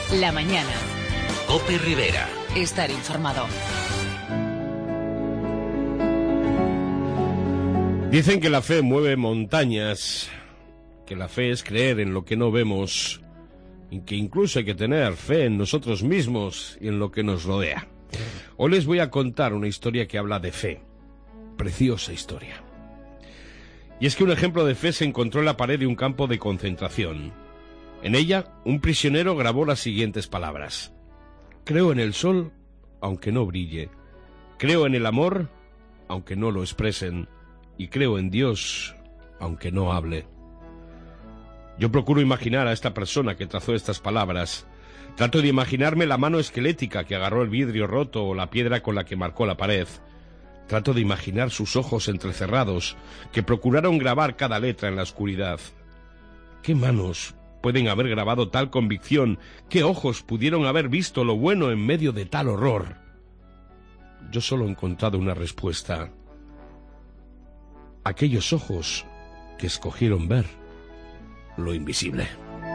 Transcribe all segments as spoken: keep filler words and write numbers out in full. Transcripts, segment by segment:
La mañana. COPE Rivera. Estar informado. Dicen que la fe mueve montañas, que la fe es creer en lo que no vemos, y que incluso hay que tener fe en nosotros mismos y en lo que nos rodea. Hoy les voy a contar una historia que habla de fe. Preciosa historia. Y es que un ejemplo de fe se encontró en la pared de un campo de concentración. En ella, un prisionero grabó las siguientes palabras: creo en el sol, aunque no brille. Creo en el amor, aunque no lo expresen. Y creo en Dios, aunque no hable. Yo procuro imaginar a esta persona que trazó estas palabras. Trato de imaginarme la mano esquelética que agarró el vidrio roto o la piedra con la que marcó la pared. Trato de imaginar sus ojos entrecerrados, que procuraron grabar cada letra en la oscuridad. ¿Qué manos pueden haber grabado tal convicción? ¿Qué ojos pudieron haber visto lo bueno en medio de tal horror? Yo solo he encontrado una respuesta. Aquellos ojos que escogieron ver lo invisible.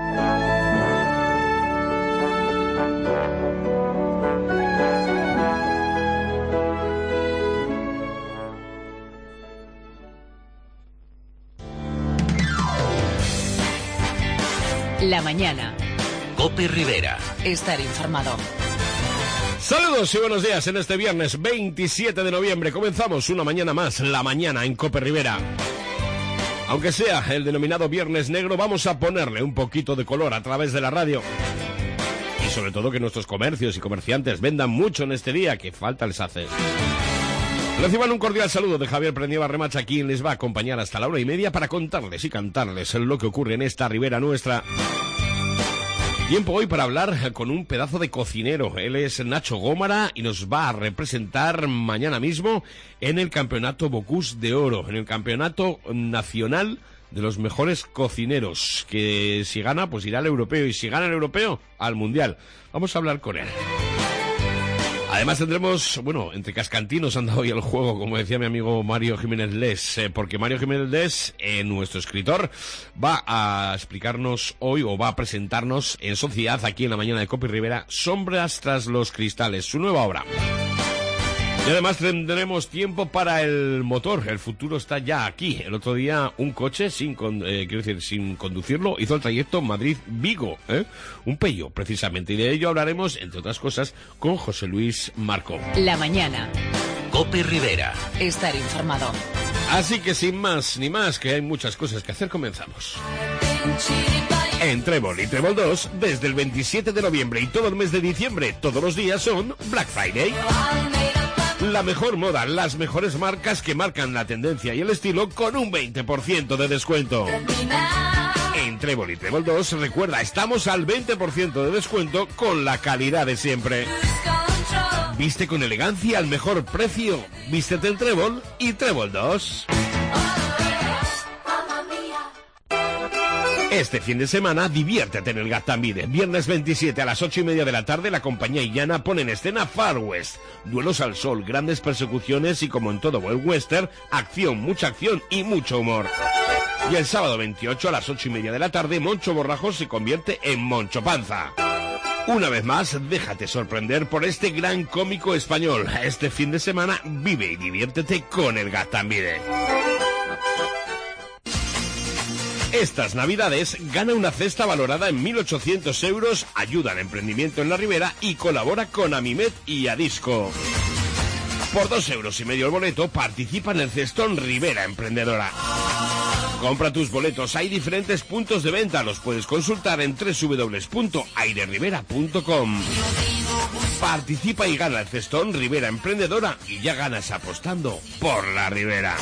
La mañana. COPE Rivera. Estar informado. Saludos y buenos días en este viernes veintisiete de noviembre. Comenzamos una mañana más, la mañana en COPE Rivera. Aunque sea el denominado Viernes Negro, vamos a ponerle un poquito de color a través de la radio. Y sobre todo que nuestros comercios y comerciantes vendan mucho en este día, que falta les hace. Reciban un cordial saludo de Javier Prendieva Remacha, quien les va a acompañar hasta la hora y media para contarles y cantarles lo que ocurre en esta ribera nuestra. Tiempo hoy para hablar con un pedazo de cocinero. Él es Nacho Gómara y nos va a representar mañana mismo en el Campeonato Bocuse de Oro, en el Campeonato Nacional de los Mejores Cocineros, que si gana, pues irá al europeo, y si gana el europeo, al mundial. Vamos a hablar con él. Además tendremos, bueno, entre cascantinos anda hoy el juego, como decía mi amigo Mario Jiménez Les, eh, porque Mario Jiménez Les, eh, nuestro escritor, va a explicarnos hoy, o va a presentarnos en sociedad, aquí en la mañana de COPE Rivera, Sombras tras los cristales, su nueva obra. Y además tendremos tiempo para el motor. El futuro está ya aquí. El otro día un coche, sin con, eh, quiero decir, sin conducirlo, hizo el trayecto Madrid-Vigo, ¿eh? Un Peugeot, precisamente. Y de ello hablaremos, entre otras cosas, con José Luis Marco. La mañana. COPE Rivera. Estar informado. Así que sin más ni más, que hay muchas cosas que hacer, comenzamos. En Trébol y Trébol dos, desde el veintisiete de noviembre y todo el mes de diciembre, todos los días son Black Friday. La mejor moda, las mejores marcas que marcan la tendencia y el estilo con un veinte por ciento de descuento. En Trébol y Trébol dos, recuerda, estamos al veinte por ciento de descuento con la calidad de siempre. Viste con elegancia al mejor precio. Vístete en Trébol y Trébol dos. Este fin de semana, diviértete en el Gaztambide. Viernes veintisiete a las ocho y media de la tarde, la compañía Illana pone en escena Far West. Duelos al sol, grandes persecuciones y, como en todo buen western, acción, mucha acción y mucho humor. Y el sábado veintiocho a las ocho y media de la tarde, Moncho Borrajo se convierte en Moncho Panza. Una vez más, déjate sorprender por este gran cómico español. Este fin de semana, vive y diviértete con el Gaztambide. Estas navidades gana una cesta valorada en mil ochocientos euros, ayuda al emprendimiento en la Ribera y colabora con Amimet y Adisco. Por dos euros y medio el boleto, participa en el cestón Ribera Emprendedora. Compra tus boletos, hay diferentes puntos de venta, los puedes consultar en doble u doble u doble u punto aire rivera punto com. Participa y gana el cestón Ribera Emprendedora y ya ganas apostando por la Ribera.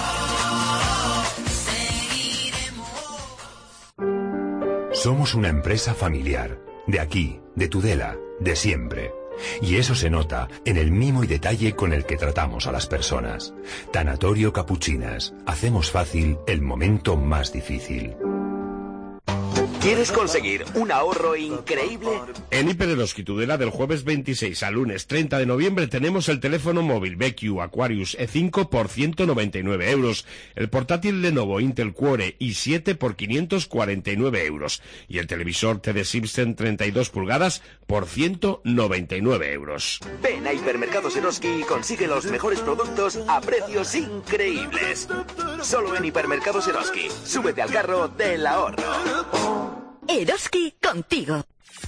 Somos una empresa familiar, de aquí, de Tudela, de siempre. Y eso se nota en el mimo y detalle con el que tratamos a las personas. Tanatorio Capuchinas. Hacemos fácil el momento más difícil. ¿Quieres conseguir un ahorro increíble? En Hiper Eroski, Tudela, del jueves veintiséis al lunes treinta de noviembre tenemos el teléfono móvil B Q Aquarius E cinco por ciento noventa y nueve euros, el portátil Lenovo Intel Core i siete por quinientos cuarenta y nueve euros y el televisor T D Simpson treinta y dos pulgadas por ciento noventa y nueve euros. Ven a Hipermercados Eroski y consigue los mejores productos a precios increíbles. Solo en Hipermercados Eroski. Súbete al carro del ahorro. Eroski contigo.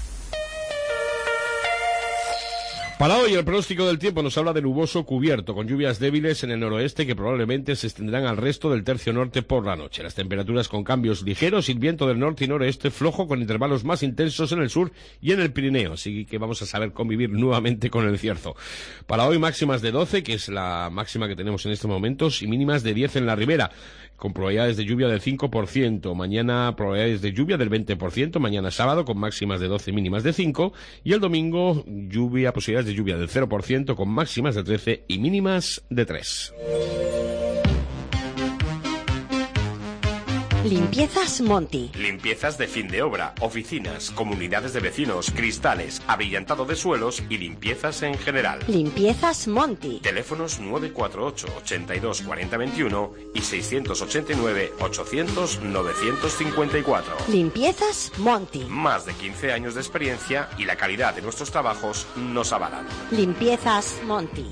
Para hoy el pronóstico del tiempo nos habla de nuboso cubierto, con lluvias débiles en el noroeste que probablemente se extenderán al resto del tercio norte por la noche. Las temperaturas con cambios ligeros y el viento del norte y noreste flojo con intervalos más intensos en el sur y en el Pirineo. Así que vamos a saber convivir nuevamente con el cierzo. Para hoy máximas de doce, que es la máxima que tenemos en estos momentos, y mínimas de diez en la ribera, con probabilidades de lluvia del cinco por ciento. Mañana probabilidades de lluvia del veinte por ciento. Mañana sábado con máximas de doce, mínimas de cinco. Y el domingo lluvia, posibilidades de lluvia del cero por ciento con máximas de trece y mínimas de tres. Limpiezas Monti. Limpiezas de fin de obra, oficinas, comunidades de vecinos, cristales, abrillantado de suelos y limpiezas en general. Limpiezas Monti. Teléfonos nueve cuatro ocho, ochenta y dos, cuarenta, veintiuno y seiscientos ochenta y nueve, ochocientos, novecientos cincuenta y cuatro. Limpiezas Monti. Más de quince años de experiencia y la calidad de nuestros trabajos nos avalan. Limpiezas Monti.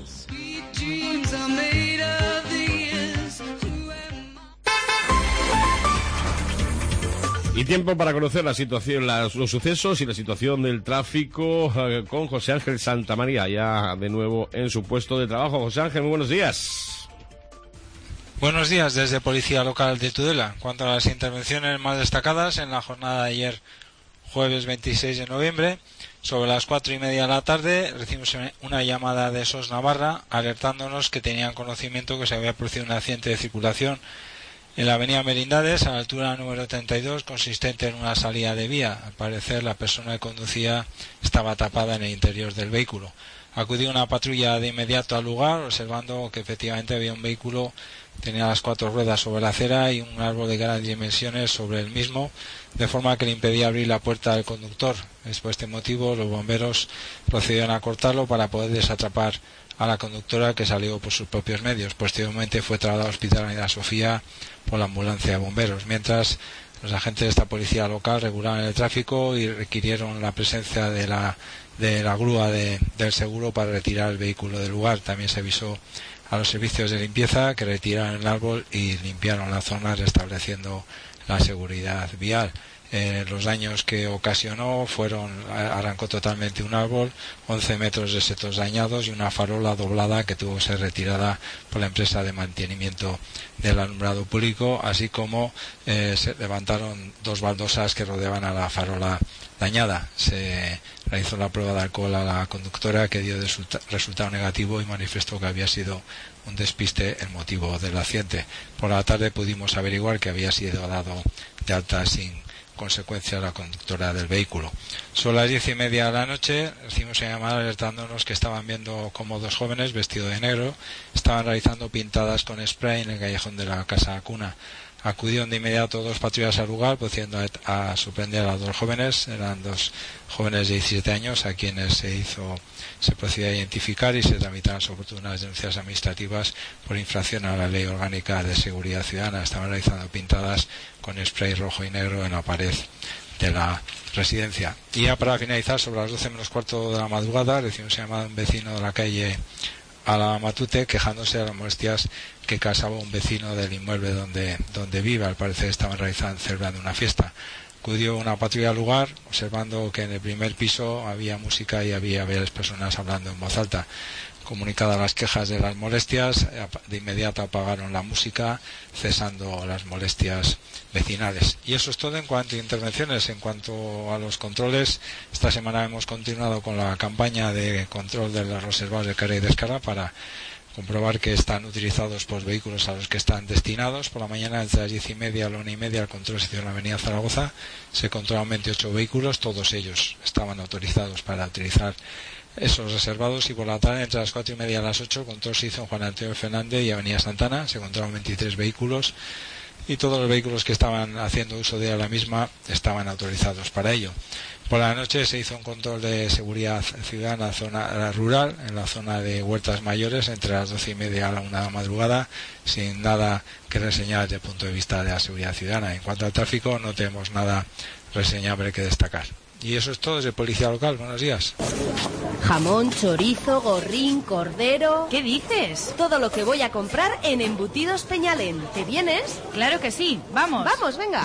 Y tiempo para conocer la situación, las, los sucesos y la situación del tráfico eh, con José Ángel Santamaría, ya de nuevo en su puesto de trabajo. José Ángel, muy buenos días. Buenos días desde Policía Local de Tudela. En cuanto a las intervenciones más destacadas en la jornada de ayer, jueves veintiséis de noviembre, sobre las cuatro y media de la tarde, recibimos una llamada de S O S Navarra alertándonos que tenían conocimiento que se había producido un accidente de circulación en la avenida Merindades, a la altura número treinta y dos, consistente en una salida de vía. Al parecer, la persona que conducía estaba tapada en el interior del vehículo. Acudió una patrulla de inmediato al lugar, observando que efectivamente había un vehículo, tenía las cuatro ruedas sobre la acera y un árbol de grandes dimensiones sobre el mismo, de forma que le impedía abrir la puerta al conductor. Es por este motivo los bomberos procedieron a cortarlo para poder desatrapar a la conductora, que salió por sus propios medios. Posteriormente fue trasladada al Hospital Avenida Sofía por la ambulancia de bomberos, mientras los agentes de esta policía local regulaban el tráfico y requirieron la presencia de la de la grúa de, del seguro para retirar el vehículo del lugar. También se avisó a los servicios de limpieza que retiraron el árbol y limpiaron la zona, restableciendo la seguridad vial. Eh, los daños que ocasionó fueron, arrancó totalmente un árbol, once metros de setos dañados y una farola doblada que tuvo que ser retirada por la empresa de mantenimiento del alumbrado público, así como eh, se levantaron dos baldosas que rodeaban a la farola dañada. Se realizó la prueba de alcohol a la conductora, que dio resultado negativo y manifestó que había sido un despiste el motivo del accidente. Por la tarde pudimos averiguar que había sido dado de alta sin consecuencia la conductora del vehículo. Son las diez y media de la noche, recibimos una llamada alertándonos que estaban viendo como dos jóvenes vestidos de negro estaban realizando pintadas con spray en el callejón de la Casa Cuna. Acudieron de inmediato dos patrullas al lugar, procediendo a, a sorprender a los dos jóvenes. Eran dos jóvenes de diecisiete años a quienes se hizo se procedió a identificar y se tramitaron oportunas denuncias administrativas por infracción a la Ley Orgánica de Seguridad Ciudadana. Estaban realizando pintadas con spray rojo y negro en la pared de la residencia. Y ya para finalizar, sobre las doce menos cuarto de la madrugada, recibimos llamada de un vecino de la calle a la Matute quejándose de las molestias que causaba un vecino del inmueble donde, donde vive. Al parecer estaban realizando, celebrando una fiesta. Acudió una patrulla al lugar, observando que en el primer piso había música y había varias personas hablando en voz alta. Comunicadas las quejas de las molestias, de inmediato apagaron la música, cesando las molestias vecinales. Y eso es todo en cuanto a intervenciones. En cuanto a los controles, esta semana hemos continuado con la campaña de control de los reservados de carga y descarga para comprobar que están utilizados por vehículos a los que están destinados. Por la mañana, entre las diez y media a la una y media, el control se hizo en la avenida Zaragoza. Se controlaron veintiocho vehículos, todos ellos estaban autorizados para utilizar esos reservados, y por la tarde, entre las cuatro y media a las ocho, el control se hizo en Juan Antonio Fernández y avenida Santana. Se controlaron veintitrés vehículos, y todos los vehículos que estaban haciendo uso de la misma estaban autorizados para ello. Por la noche se hizo un control de seguridad ciudadana en la zona rural, en la zona de Huertas Mayores, entre las doce y media a la una de la madrugada, sin nada que reseñar desde el punto de vista de la seguridad ciudadana. En cuanto al tráfico, no tenemos nada reseñable que destacar. Y eso es todo desde Policía Local. Buenos días. Jamón, chorizo, gorrín, cordero... ¿Qué dices? Todo lo que voy a comprar en Embutidos Peñalén. ¿Te vienes? Claro que sí, vamos. Vamos, venga.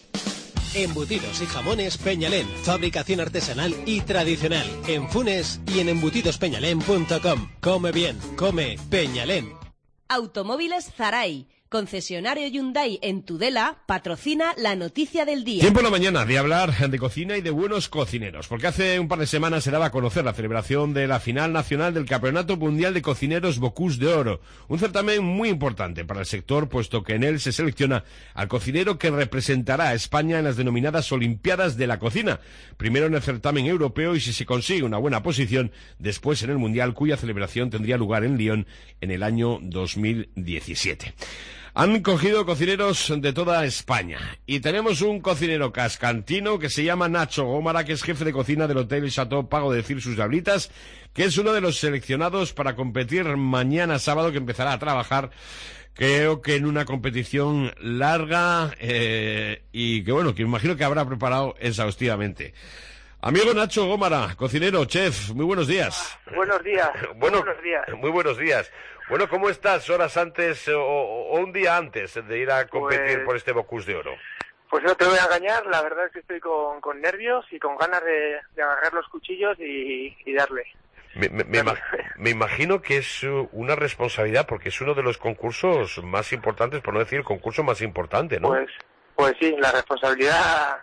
Embutidos y jamones Peñalén, fabricación artesanal y tradicional, en Funes y en embutidos peñalén punto com. Come bien, come Peñalén. Automóviles Zaray, concesionario Hyundai en Tudela, patrocina la noticia del día. Tiempo en la mañana de hablar de cocina y de buenos cocineros, porque hace un par de semanas se daba a conocer la celebración de la final nacional del Campeonato Mundial de Cocineros Bocuse d'Oro, un certamen muy importante para el sector, puesto que en él se selecciona al cocinero que representará a España en las denominadas Olimpiadas de la Cocina, primero en el certamen europeo y, si se consigue una buena posición, después en el Mundial, cuya celebración tendría lugar en Lyon en el año dos mil diecisiete. Han cogido cocineros de toda España y tenemos un cocinero cascantino que se llama Nacho Gómara, que es jefe de cocina del Hotel Chateau Pago de Cir Sus Diablitas, que es uno de los seleccionados para competir mañana sábado, que empezará a trabajar, creo que en una competición larga eh, y que bueno, que imagino que habrá preparado exhaustivamente. Amigo Nacho Gómara, cocinero, chef, muy buenos días. Buenos días. Bueno, buenos días. Muy buenos días. Bueno, ¿cómo estás horas antes o, o un día antes de ir a competir pues, por este Bocuse d'Oro? Pues no te voy a engañar, la verdad es que estoy con, con nervios y con ganas de, de agarrar los cuchillos y, y darle. Me, me, me, me imagino que es una responsabilidad, porque es uno de los concursos más importantes, por no decir el concurso más importante, ¿no? Pues, pues sí, la responsabilidad...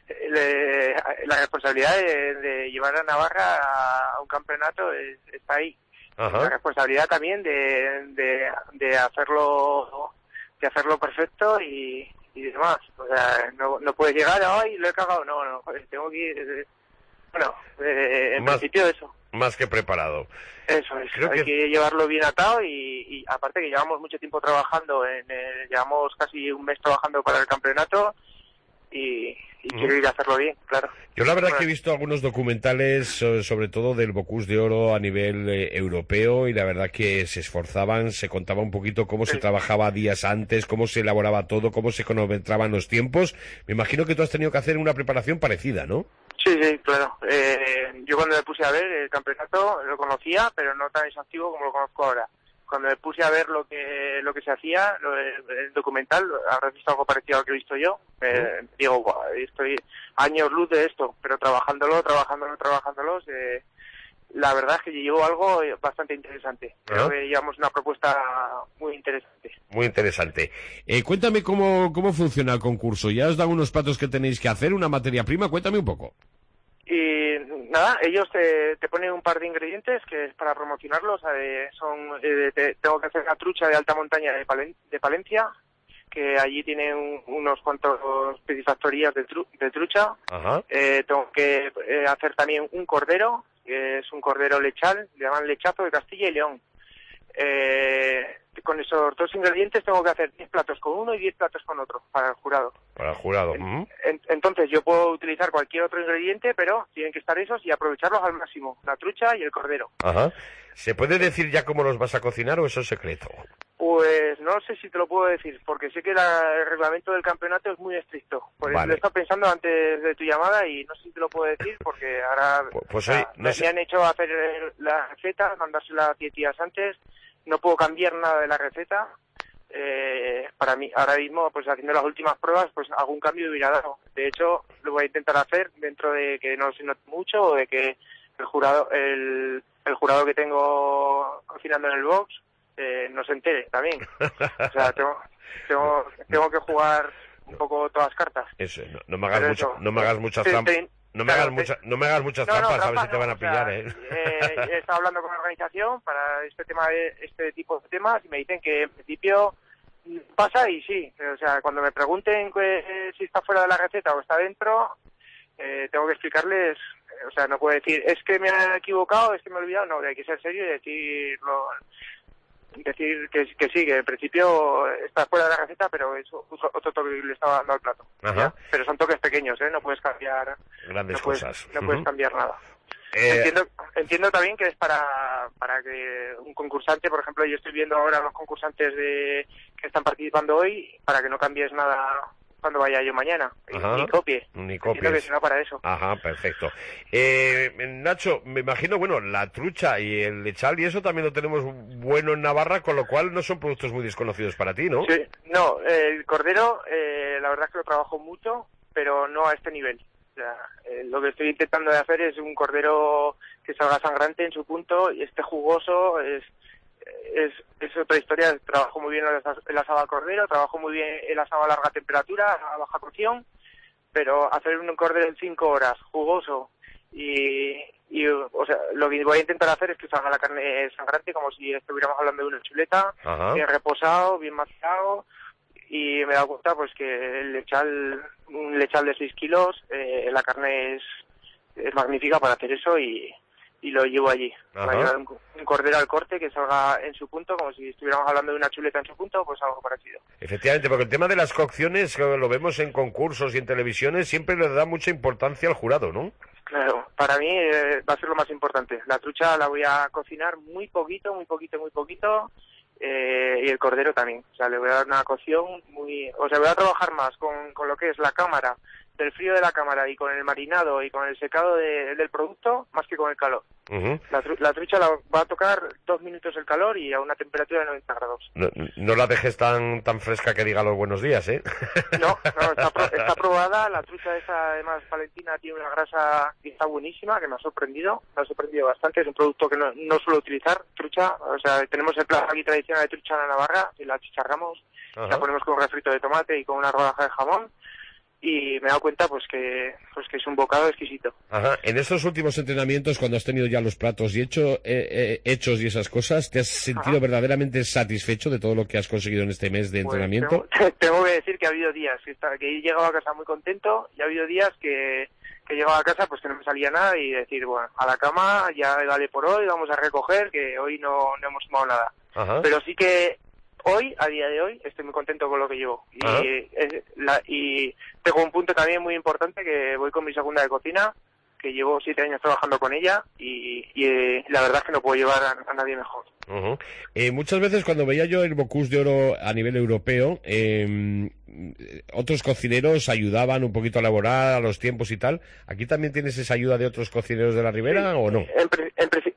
Le, la responsabilidad de, de llevar a Navarra a, a un campeonato es, está ahí. Ajá. La responsabilidad también de, de, de hacerlo de hacerlo perfecto y, y demás. O sea, no, no puedes llegar a hoy lo he cagado, no, no, tengo que ir, bueno, eh, en más, principio eso. Más que preparado. Eso es, Creo hay que... que llevarlo bien atado y, y aparte que llevamos mucho tiempo trabajando, en el, llevamos casi un mes trabajando para el campeonato y... y quiero ir a hacerlo bien, claro. Yo la verdad bueno. que he visto algunos documentales, sobre, sobre todo del Bocuse d'Oro a nivel eh, europeo, y la verdad que se esforzaban, se contaba un poquito cómo sí. se trabajaba días antes, cómo se elaboraba todo, cómo se cronometraban los tiempos. Me imagino que tú has tenido que hacer una preparación parecida, ¿no? Sí, sí, claro. Eh, yo cuando me puse a ver el campeonato lo conocía, pero no tan exhaustivo como lo conozco ahora. Cuando me puse a ver lo que lo que se hacía, lo, el, el documental, habrás visto algo parecido a lo que he visto yo, eh, ¿Sí? digo, wow, estoy años luz de esto, pero trabajándolo, trabajándolo, trabajándolo, eh, la verdad es que llevo algo bastante interesante. Creo ¿Ah? que llevamos una propuesta muy interesante. Muy interesante. Eh, cuéntame cómo, cómo funciona el concurso. Ya os dan unos platos que tenéis que hacer, una materia prima, cuéntame un poco. Y nada, ellos te, te ponen un par de ingredientes que es para promocionarlos. Eh, son eh, te, tengo que hacer una trucha de alta montaña de, Palen, de Palencia, que allí tiene un, unos cuantos piscifactorías de, tru, de trucha. Ajá. Eh, tengo que eh, hacer también un cordero, que es un cordero lechal, le llaman lechazo de Castilla y León. Eh, con esos dos ingredientes tengo que hacer diez platos con uno y diez platos con otro para el jurado. Para el jurado. En, uh-huh. en, entonces yo puedo utilizar cualquier otro ingrediente, pero tienen que estar esos y aprovecharlos al máximo, la trucha y el cordero. Ajá. ¿Se puede decir ya cómo los vas a cocinar o eso es secreto? Pues no sé si te lo puedo decir, porque sé que la, el reglamento del campeonato es muy estricto. Por eso vale. Lo he estado pensando antes de tu llamada y no sé si te lo puedo decir, porque ahora pues, pues o sea, hoy, no me, sé. me han hecho hacer la receta, mandársela diez días antes, no puedo cambiar nada de la receta. Eh, para mí, ahora mismo, pues haciendo las últimas pruebas, pues algún cambio hubiera dado. De hecho, lo voy a intentar hacer dentro de que no se note mucho o de que el jurado, el, el jurado que tengo cocinando en el box, eh, no se entere también. O sea, tengo, tengo, tengo que jugar un poco todas las cartas. Eso, no, no me hagas mucho, eso, no me hagas muchas te, trampas. te, No me, hagas mucha, no me hagas muchas no, trampas, no, a ver si te van a no, pillar, o sea, ¿eh? eh. He estado hablando con la organización para este tema, de, este tipo de temas, y me dicen que en principio pasa y sí. O sea, cuando me pregunten que, si está fuera de la receta o está dentro, eh, tengo que explicarles. O sea, no puedo decir, es que me he equivocado, es que me he olvidado. No, hay que ser serio y decirlo. decir que, que sí, que en principio está fuera de la receta, pero es otro toque que le estaba dando al plato. Ajá. Pero son toques pequeños, ¿eh? No puedes cambiar... Grandes no puedes, cosas. No Uh-huh. puedes cambiar nada. Eh... Entiendo, entiendo también que es para, para que un concursante, por ejemplo, yo estoy viendo ahora los concursantes de que están participando hoy, para que no cambies nada cuando vaya yo mañana. Ajá. Ni copie. Ni copies. Entiendo que será para eso. Ajá, perfecto. Eh, Nacho, me imagino, bueno, la trucha y el lechal y eso también lo tenemos bueno en Navarra, con lo cual no son productos muy desconocidos para ti, ¿no? Sí, no, el cordero, eh, la verdad es que lo trabajo mucho, pero no a este nivel. O sea, eh, lo que estoy intentando de hacer es un cordero que salga sangrante en su punto y esté jugoso, es, es, es otra historia. Trabajo muy bien el, asa- el asado al cordero, trabajo muy bien el asado a larga temperatura, a baja cocción, pero hacer un cordero en cinco horas, jugoso, y, y o sea, lo que voy a intentar hacer es que salga la carne sangrante como si estuviéramos hablando de una chuleta, Ajá. bien reposado, bien macerado. Y me he dado cuenta pues que el lechal, un lechal de seis kilos, eh, la carne es, es magnífica para hacer eso y, y lo llevo allí. Ajá. Para llevar un, un cordero al corte que salga en su punto, como si estuviéramos hablando de una chuleta en su punto, pues algo parecido. Efectivamente, porque el tema de las cocciones, eh, lo vemos en concursos y en televisiones, siempre le da mucha importancia al jurado, ¿no? Claro, para mí eh, va a ser lo más importante. La trucha la voy a cocinar muy poquito, muy poquito, muy poquito. Eh, y el cordero también, o sea, le voy a dar una cocción muy... O sea, voy a trabajar más con, con lo que es la cámara, del frío de la cámara y con el marinado y con el secado de, del producto, más que con el calor. Uh-huh. La, tru- la trucha la va a tocar dos minutos el calor y a una temperatura de noventa grados. No, no la dejes tan tan fresca que diga los buenos días, ¿eh? No, no, está, pro- está probada, la trucha esa, además, Valentina, tiene una grasa que está buenísima, que me ha sorprendido, me ha sorprendido bastante, es un producto que no, no suelo utilizar, trucha, o sea, tenemos el plato aquí tradicional de trucha en la Navarra, y la chicharramos, Ajá. la ponemos con un refrito de tomate y con una rodaja de jamón, y me he dado cuenta pues que pues que es un bocado exquisito. Ajá. En estos últimos entrenamientos, cuando has tenido ya los platos y hecho, eh, eh, hechos y esas cosas, ¿te has sentido Ajá. verdaderamente satisfecho de todo lo que has conseguido en este mes de Pues entrenamiento? tengo, tengo que decir que ha habido días que, está, que he llegado a casa muy contento y ha habido días que, que he llegado a casa pues que no me salía nada y decir, bueno, a la cama, ya dale por hoy, vamos a recoger, que hoy no, no hemos tomado nada. Ajá. Pero sí que hoy, a día de hoy, estoy muy contento con lo que llevo. Y, Ajá. es, la, y tengo un punto también muy importante, que voy con mi segunda de cocina, que llevo siete años trabajando con ella y, y eh, la verdad es que no puedo llevar a, a nadie mejor. Uh-huh. Eh, muchas veces cuando veía yo el Bocuse de Oro a nivel europeo, eh, otros cocineros ayudaban un poquito a elaborar a los tiempos y tal. ¿Aquí también tienes esa ayuda de otros cocineros de la Ribera o no? En, pri- en, pri-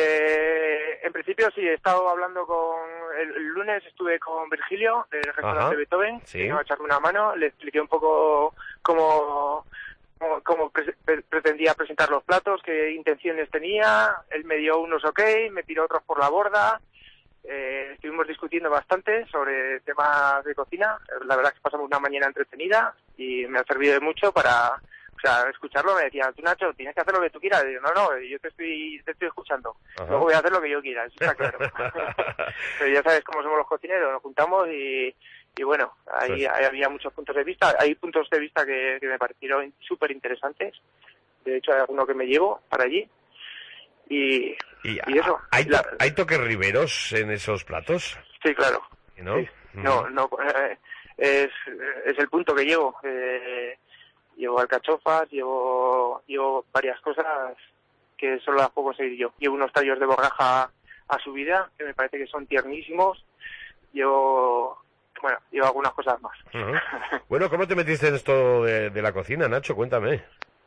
eh, en principio sí, he estado hablando con... El, el lunes estuve con Virgilio, del restaurante Ajá. Beethoven, Sí. que vino a echarme una mano, le expliqué un poco cómo... cómo, cómo pre- pre- pretendía presentar los platos, qué intenciones tenía, él me dio unos ok, me tiró otros por la borda, eh, estuvimos discutiendo bastante sobre temas de cocina, la verdad es que pasamos una mañana entretenida y me ha servido de mucho para, o sea, escucharlo. Me decía, tú Nacho, tienes que hacer lo que tú quieras. Y digo, no, no, yo te estoy, te estoy escuchando, Ajá. luego voy a hacer lo que yo quiera, eso está claro. Pero ya sabes cómo somos los cocineros, nos juntamos y... Y bueno, ahí, Pues- ahí había muchos puntos de vista. Hay puntos de vista que, que me parecieron súper interesantes. De hecho, hay alguno que me llevo para allí. Y, Y, y eso. ¿hay, La- to- ¿Hay toques riberos en esos platos? sí, claro. ¿No? Sí. No, no, eh, es, es el punto que llevo. Eh, llevo alcachofas, llevo, llevo varias cosas que solo las puedo conseguir yo. Llevo unos tallos de borraja a su vida, que me parece que son tiernísimos. Llevo... Bueno, llevo algunas cosas más. Ujú. Bueno, ¿cómo te metiste en esto de, de la cocina, Nacho? Cuéntame.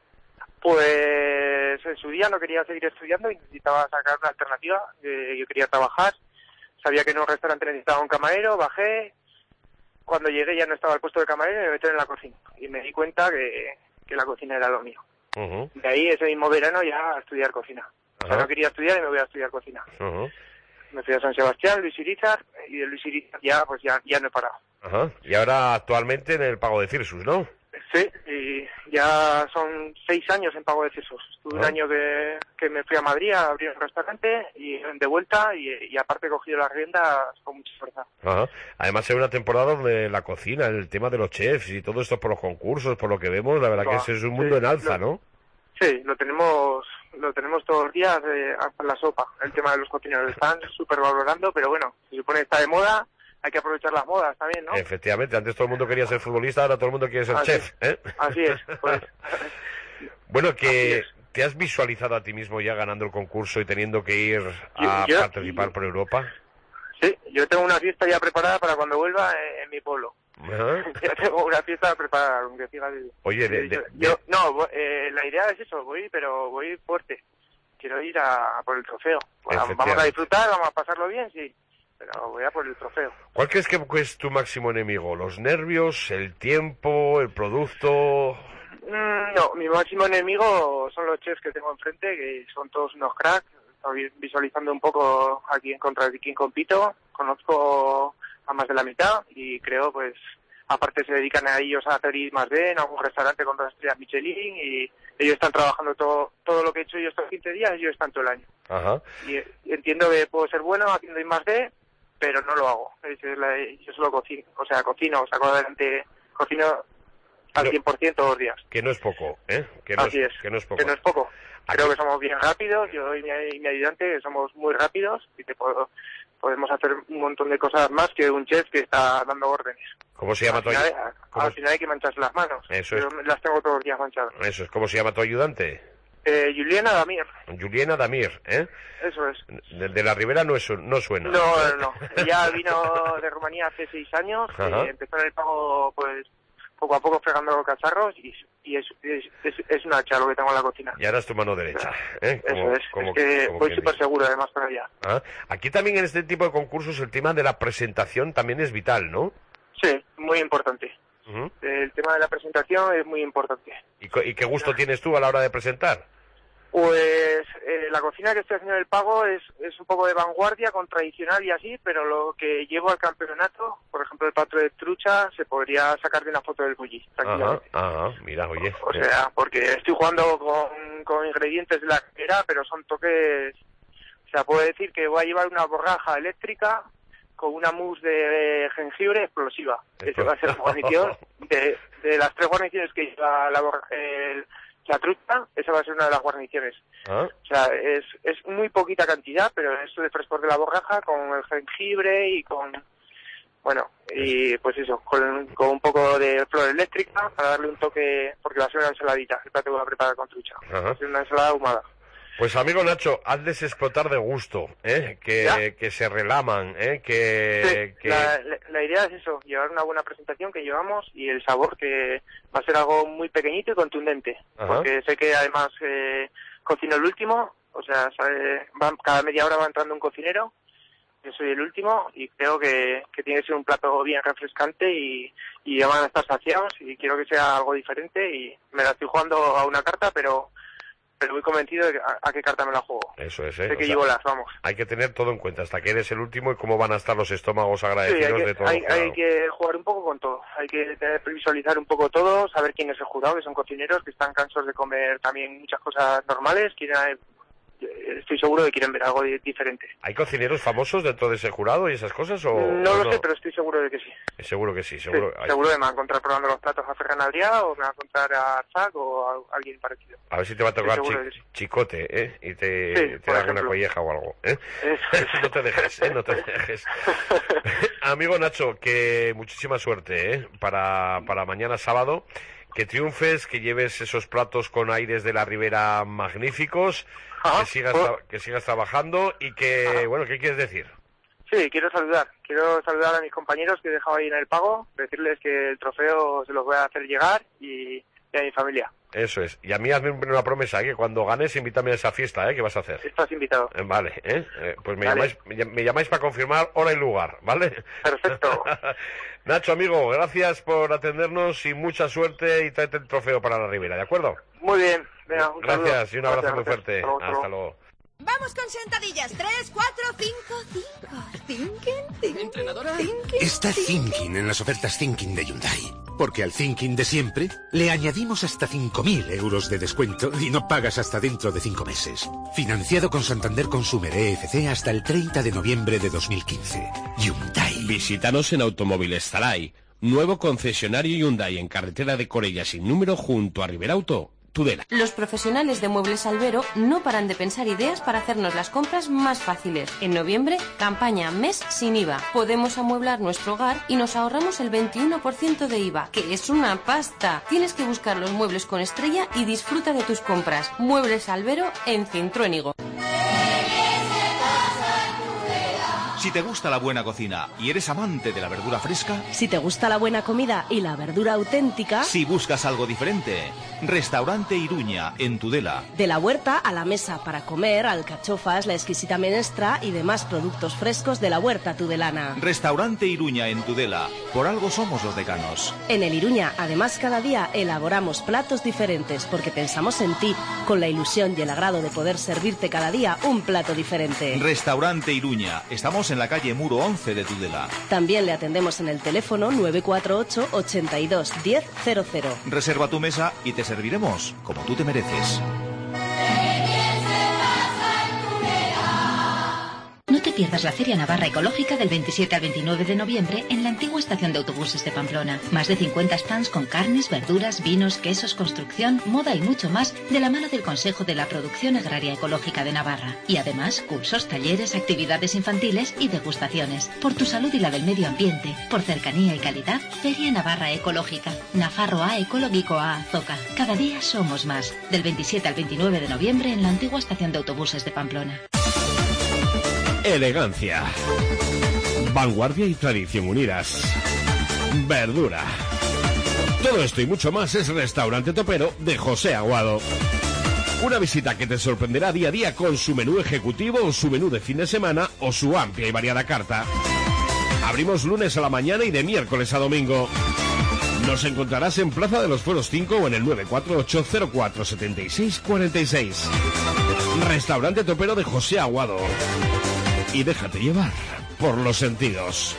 Pues en su día no quería seguir estudiando y necesitaba sacar una alternativa. Eh, yo quería trabajar, sabía que en un restaurante necesitaba un camarero, bajé. Cuando llegué ya no estaba el puesto de camarero y me metí en la cocina. Y me di cuenta que, que la cocina era lo mío. Ujú, De ahí ese mismo verano ya a estudiar cocina. O sea, Ajá. no quería estudiar y me voy a estudiar cocina. ujú, Me fui a San Sebastián, Luis Irizar, y de Luis Irizar ya, pues ya, ya no he parado. ajá. Y ahora actualmente en el Pago de Cirsus, ¿no? Sí, y ya son seis años en Pago de Cirsus. Estuve un Ah. año que, que me fui a Madrid a abrir un restaurante y de vuelta y, y aparte he cogido las riendas con mucha fuerza. Ajá. Además es una temporada donde la cocina, el tema de los chefs y todo esto por los concursos, por lo que vemos, la verdad que Buah, ese es un mundo sí, en alza, lo- ¿no? Sí, lo tenemos lo tenemos todos los días eh, a la sopa, el tema de los cocineros. Están súper valorando, pero bueno, se supone que está de moda, hay que aprovechar las modas también, ¿no? Efectivamente, antes todo el mundo quería ser futbolista, ahora todo el mundo quiere ser así, chef, ¿eh? Así es, pues. Bueno, que ¿te has visualizado a ti mismo ya ganando el concurso y teniendo que ir a yo, yo, participar por Europa? Sí, yo tengo una fiesta ya preparada para cuando vuelva en, en mi pueblo. ¿Ah? Ya tengo una fiesta preparada, aunque fíjate. Oye, de, de, yo, yo, no, eh, la idea es eso, voy, pero voy fuerte. Quiero ir a, a por el trofeo. Bueno, vamos a disfrutar, vamos a pasarlo bien, sí, pero voy a por el trofeo. ¿Cuál crees que es tu máximo enemigo? ¿Los nervios, el tiempo, el producto? Mm, no, mi máximo enemigo son los chefs que tengo enfrente, que son todos unos cracks. Estoy visualizando un poco aquí en contra de quién compito. Conozco a más de la mitad y creo, pues, aparte se dedican a ellos a hacer I más D en algún restaurante con dos estrellas Michelin y ellos están trabajando todo todo lo que he hecho yo estos quince días, ellos están todo el año. Ajá. Y, y entiendo que puedo ser bueno haciendo I más D, pero no lo hago. Es la, yo solo cocino, o sea, cocino, saco adelante, cocino al no, cien por ciento todos los días. Que no es poco, ¿eh? Que no Así es, es, que no es poco. Que no es poco. Aquí. Creo que somos bien rápidos, yo y mi, y mi ayudante que somos muy rápidos y que puedo, podemos hacer un montón de cosas más que un chef que está dando órdenes. ¿Cómo se llama al tu final, ayudante? Al final hay que mancharse las manos. Eso yo es. las tengo todos los días manchadas. Eso es. ¿Cómo se llama tu ayudante? Eh, Juliana Damir. Juliana Damir, ¿eh? Eso es. De, de la Ribera no, es, no suena. No, no, no. Ella vino de Rumanía hace seis años, eh, empezó en el pago, pues, poco a poco fregando cacharros y, y es, es, es, es una hacha lo que tengo en la cocina. Y ahora es tu mano derecha, ¿eh? Como, Eso es, como, es que como voy súper seguro además para allá. ¿Ah? Aquí también en este tipo de concursos el tema de la presentación también es vital, ¿no? Sí, muy importante. Uh-huh. El tema de la presentación es muy importante. ¿Y, y qué gusto tienes tú a la hora de presentar? Pues eh, la cocina que estoy haciendo en el pago es, es un poco de vanguardia, con tradicional y así, pero lo que llevo al campeonato, por ejemplo el plato de trucha, se podría sacar de una foto del bulli. Ajá, ajá, mira, oye. O sea, porque estoy jugando con, con ingredientes de la carrera, pero son toques, o sea, puedo decir que voy a llevar una borraja eléctrica con una mousse de jengibre explosiva. Esa va a ser la guarnición de, de las tres guarniciones que lleva la borraja, el, la trucha, esa va a ser una de las guarniciones. ¿Ah? O sea, es, es muy poquita cantidad, pero es de frescor de la borraja con el jengibre y con, bueno, y pues eso, con, con un poco de flor eléctrica para darle un toque, porque va a ser una ensaladita, el plato que voy a preparar con trucha. Ajá. Va a ser una ensalada ahumada. Pues amigo Nacho, hazles explotar de gusto, ¿eh? Que, que se relaman, ¿eh? Que, sí, que... La, la, la idea es eso, llevar una buena presentación que llevamos y el sabor que va a ser algo muy pequeñito y contundente. Ajá. Porque sé que además eh, cocino el último, o sea, sabe, va, cada media hora va entrando un cocinero, yo soy el último y creo que, que tiene que ser un plato bien refrescante y, y ya van a estar saciados y quiero que sea algo diferente y me la estoy jugando a una carta, pero... pero muy convencido de a, a qué carta me la juego. Eso es, ¿eh? Sé que llevo las, vamos. Hay que tener todo en cuenta, hasta que eres el último y cómo van a estar los estómagos agradecidos sí, hay que, de todo. Hay, hay que jugar un poco con todo, hay que tener, visualizar un poco todo, saber quién es el jurado, que son cocineros, que están cansados de comer también muchas cosas normales, quieren, estoy seguro de que quieren ver algo diferente. ¿Hay cocineros famosos dentro de ese jurado y esas cosas? O, no o lo no? sé, pero estoy seguro de que sí. Seguro que sí, seguro. Sí, seguro que me va a encontrar probando los platos a Ferran Adrià o me va a encontrar a Arzac o a alguien parecido. A ver si te va a tocar chi sí. chicote, ¿eh? Y te, sí, te da una colleja o algo, ¿eh? No te dejes, ¿eh? No te dejes. Amigo Nacho, que muchísima suerte, ¿eh? Para, para mañana sábado. Que triunfes, que lleves esos platos con aires de la Ribera magníficos, Ajá, que sigas pues... tra que sigas trabajando y que, Ajá. bueno, ¿qué quieres decir? Sí, quiero saludar, quiero saludar a mis compañeros que he dejado ahí en el pago, decirles que el trofeo se los voy a hacer llegar y, y a mi familia. Eso es, y a mí hazme una promesa, ¿eh? Que cuando ganes invítame a esa fiesta, ¿eh? ¿Qué vas a hacer? Estás invitado. Eh, vale, ¿eh? eh pues me, vale. llamáis, me, me llamáis para confirmar hora y lugar, ¿vale? Perfecto. Nacho, amigo, gracias por atendernos y mucha suerte y tráete el trofeo para la Ribera, ¿de acuerdo? Muy bien, venga, un Gracias saludo. y un abrazo gracias, muy fuerte. Hasta luego. Hasta luego. Vamos con sentadillas. Tres, cuatro, cinco, cinco. Thinking, thinking. ¿Entrenadora? Thinking, Está Thinking en las ofertas Thinking de Hyundai. Porque al Thinking de siempre le añadimos hasta cinco mil euros de descuento y no pagas hasta dentro de cinco meses. Financiado con Santander Consumer E F C hasta el treinta de noviembre de dos mil quince. Hyundai. Visítanos en Automóviles Zaray. Nuevo concesionario Hyundai en carretera de Corella sin número junto a Riberauto, Tudela. Los profesionales de Muebles Albero no paran de pensar ideas para hacernos las compras más fáciles. En noviembre, campaña mes sin I V A. Podemos amueblar nuestro hogar y nos ahorramos el veintiuno por ciento de I V A, que es una pasta. Tienes que buscar los muebles con estrella y disfruta de tus compras. Muebles Albero en Cintruénigo. Si te gusta la buena cocina y eres amante de la verdura fresca, Si te gusta la buena comida y la verdura auténtica, si buscas algo diferente, Restaurante Iruña en Tudela. de la huerta a la mesa para comer, alcachofas, la exquisita menestra y demás productos frescos de la huerta tudelana. Restaurante Iruña en Tudela. Por algo somos los decanos. En el Iruña, además, cada día elaboramos platos diferentes porque pensamos en ti, con la ilusión y el agrado de poder servirte cada día un plato diferente. Restaurante Iruña. Estamos en la calle Muro once de Tudela. También le atendemos en el teléfono nueve cuatro ocho, ochenta y dos, diez cero cero. Reserva tu mesa y te serviremos como tú te mereces. No te pierdas la Feria Navarra Ecológica del veintisiete al veintinueve de noviembre en la antigua estación de autobuses de Pamplona. Más de cincuenta stands con carnes, verduras, vinos, quesos, construcción, moda y mucho más de la mano del Consejo de la Producción Agraria Ecológica de Navarra. Y además, cursos, talleres, actividades infantiles y degustaciones. Por tu salud y la del medio ambiente, por cercanía y calidad, Feria Navarra Ecológica. Nafarroa Ekologikoa Azoka. Cada día somos más. Del veintisiete al veintinueve de noviembre en la antigua estación de autobuses de Pamplona. Elegancia, vanguardia y tradición unidas. Verdura. Todo esto y mucho más es Restaurante Topero de José Aguado. Una visita que te sorprenderá día a día con su menú ejecutivo o su menú de fin de semana o su amplia y variada carta. Abrimos lunes a la mañana y de miércoles a domingo. Nos encontrarás en Plaza de los Fueros cinco o en el nueve cuatro ocho, cero cuatro, siete seis cuatro seis. Restaurante Topero de José Aguado. Y déjate llevar por los sentidos.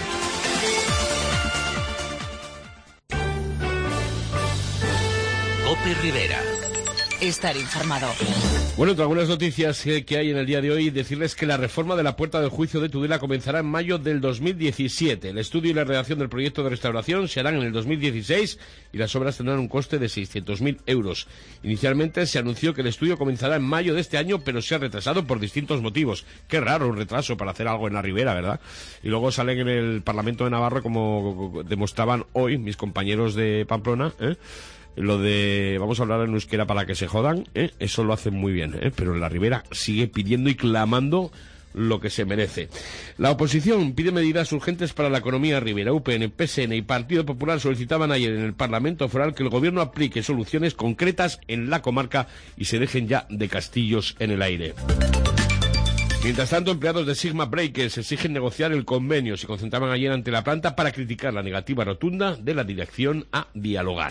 Cope Rivera. Estar informado. Bueno, entre algunas noticias que, que hay en el día de hoy, decirles que la reforma de la Puerta del Juicio de Tudela comenzará en mayo del dos mil diecisiete. El estudio y la redacción del proyecto de restauración se harán en el dos mil dieciséis y las obras tendrán un coste de seiscientos mil euros. Inicialmente se anunció que el estudio comenzará en mayo de este año, pero se ha retrasado por distintos motivos. Qué raro un retraso para hacer algo en la Ribera, ¿verdad? Y luego salen en el Parlamento de Navarra, como demostraban hoy mis compañeros de Pamplona, ¿eh? Lo de vamos a hablar en euskera para que se jodan, ¿eh? Eso lo hacen muy bien, ¿eh? Pero la Ribera sigue pidiendo y clamando lo que se merece. La oposición pide medidas urgentes para la economía ribera. U P N, P S N y Partido Popular solicitaban ayer en el Parlamento Foral que el gobierno aplique soluciones concretas en la comarca y se dejen ya de castillos en el aire. Mientras tanto, empleados de Sigma Breakers exigen negociar el convenio. Se concentraban ayer ante la planta para criticar la negativa rotunda de la dirección a dialogar.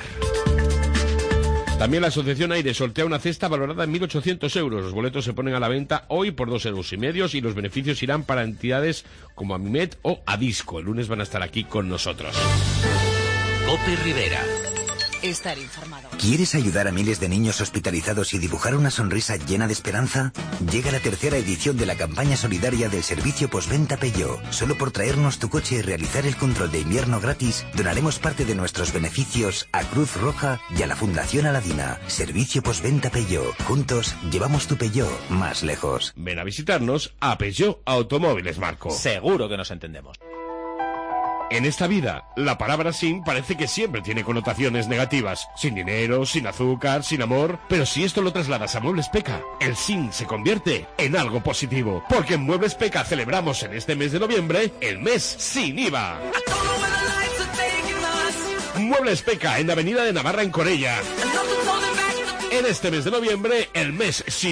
También la Asociación Aire sortea una cesta valorada en mil ochocientos euros. Los boletos se ponen a la venta hoy por dos euros y medio y los beneficios irán para entidades como Amimet o Adisco. El lunes van a estar aquí con nosotros. Cope Rivera. Estar informado. ¿Quieres ayudar a miles de niños hospitalizados y dibujar una sonrisa llena de esperanza? Llega la tercera edición de la campaña solidaria del servicio postventa Peugeot. Solo por traernos tu coche y realizar el control de invierno gratis, donaremos parte de nuestros beneficios a Cruz Roja y a la Fundación Aladina. Servicio postventa Peugeot. Juntos llevamos tu Peugeot más lejos. Ven a visitarnos a Peugeot Automóviles Marco. Seguro que nos entendemos. En esta vida, la palabra sin parece que siempre tiene connotaciones negativas. Sin dinero, sin azúcar, sin amor. Pero si esto lo trasladas a Muebles Peca, el sin se convierte en algo positivo. Porque en Muebles Peca celebramos en este mes de noviembre el mes sin I V A. Muebles Peca en Avenida de Navarra en Corella. En este mes de noviembre, el mes sin